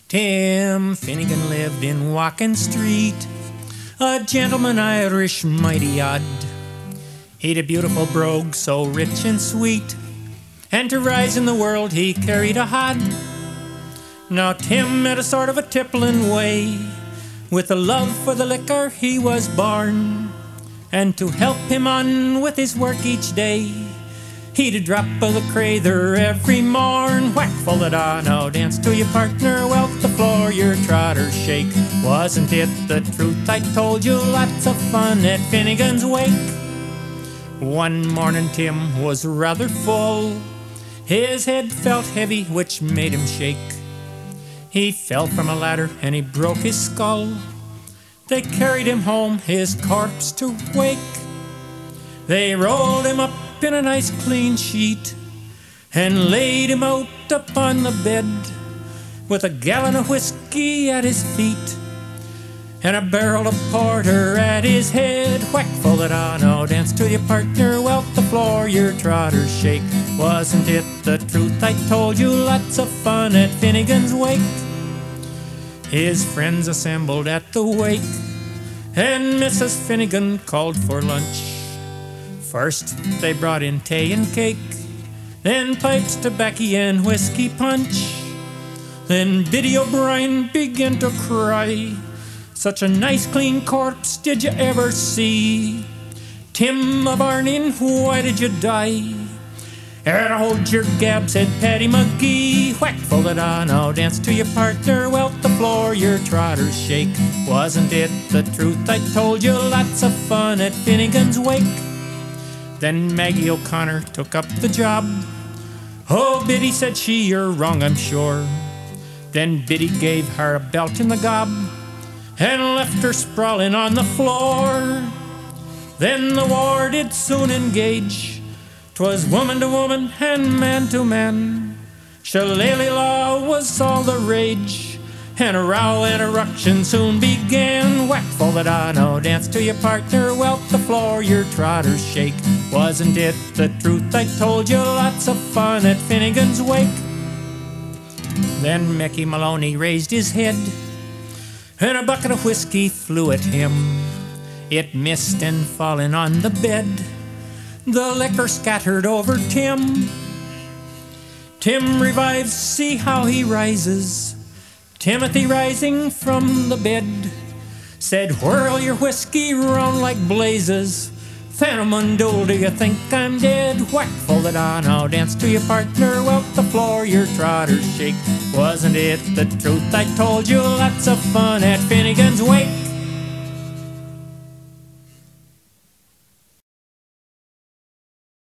Tim Finnegan lived in Walking Street, a gentleman Irish mighty odd. He'd a beautiful brogue so rich and sweet, and to rise in the world he carried a hod. Now Tim had a sort of a tippling way, with a love for the liquor he was born, and to help him on with his work each day, he'd a drop of the crather every morn. Whack full it on, now dance to your partner, welt the floor, your trotter shake. Wasn't it the truth I told you? Lots of fun at Finnegan's Wake. One morning Tim was rather full, his head felt heavy, which made him shake. He fell from a ladder and he broke his skull. They carried him home, his corpse to wake. They rolled him up in a nice clean sheet and laid him out upon the bed, with a gallon of whiskey at his feet and a barrel of porter at his head. Whack full it on, oh dance to your partner, welt the floor, your trotter shake. Wasn't it the truth I told you? Lots of fun at Finnegan's Wake. His friends assembled at the wake, and Mrs. Finnegan called for lunch. First they brought in tea and cake, then pipes, tobacco and whiskey punch. Then Biddy O'Brien began to cry, such a nice clean corpse did you ever see? Tim of Arnin, why did you die? And hold your gab, said Paddy McGee. Whack full it on, now dance to your partner, welt the floor, your trotters shake. Wasn't it the truth I told you? Lots of fun at Finnegan's Wake. Then Maggie O'Connor took up the job. Oh, Biddy, said she, you're wrong, I'm sure. Then Biddy gave her a belt in the gob and left her sprawling on the floor. Then the war did soon engage, 'twas woman to woman and man to man. Shillelagh law was all the rage, and a row and a ruction soon began. Whack full it on, oh dance to your partner, welt the floor, your trotters shake. Wasn't it the truth I told you? Lots of fun at Finnegan's Wake. Then Mickey Maloney raised his head, and a bucket of whiskey flew at him. It missed, and falling on the bed, the liquor scattered over Tim. Tim revives, see how he rises. Timothy rising from the bed said, whirl your whiskey round like blazes. Thanamundu, do you think I'm dead? Whack full it on, now dance to your partner, welt the floor, your trotters shake. Wasn't it the truth I told you? Lots of fun at Finnegan